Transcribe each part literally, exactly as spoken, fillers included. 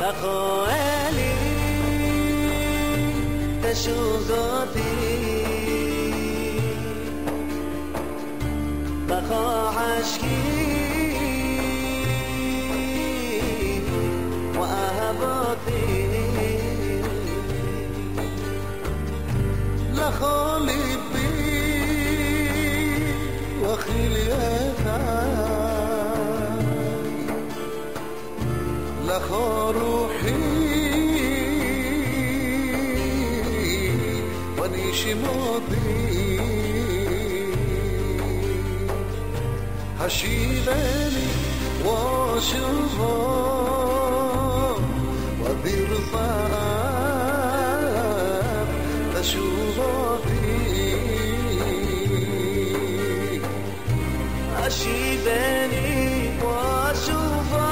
لخوالي تشوقاتي بخا عشقي وأهباطي لخالي بي وخليتي لخا روحي ونيشي ماضي هشيلني واشوفه وادير صعب تشوفاتي هشيلني واشوفه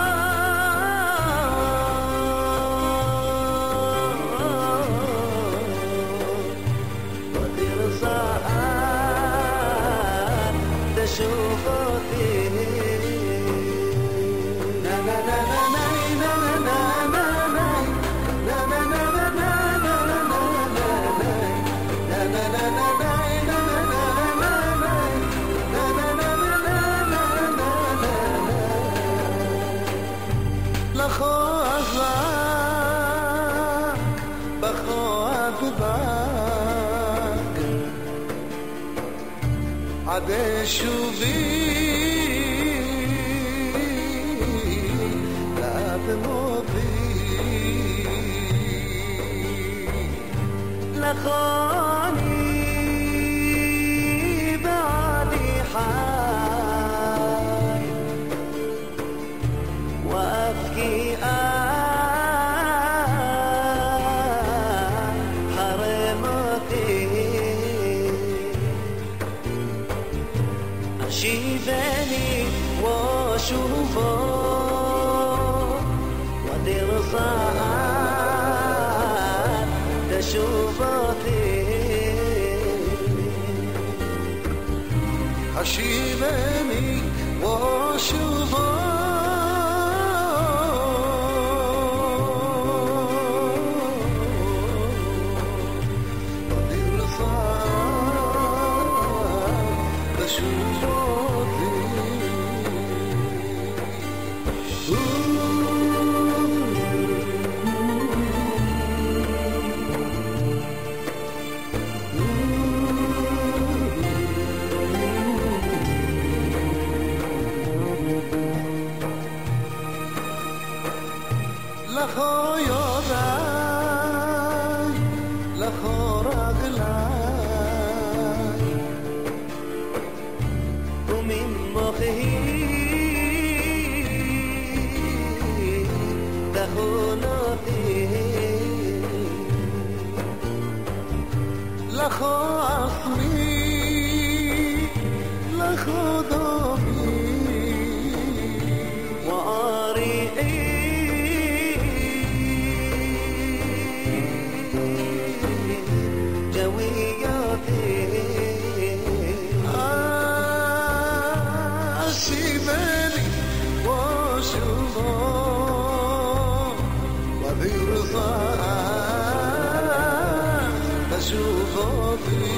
شوفاتي نا نا نا نا نا نا نا نا نا نا نا عده شوفي لا بماضي لخاني بعدي حال وأبكي شيباني واشوفه ودير صعب تشوفاتي شيباني واشوفه ودير صعب تشوفاتي لخا ياداي لخا رغلاي ومن مخي دخولاتي لخا عصمي لخا ضامي وعارقي وذي رضا تشوفاتي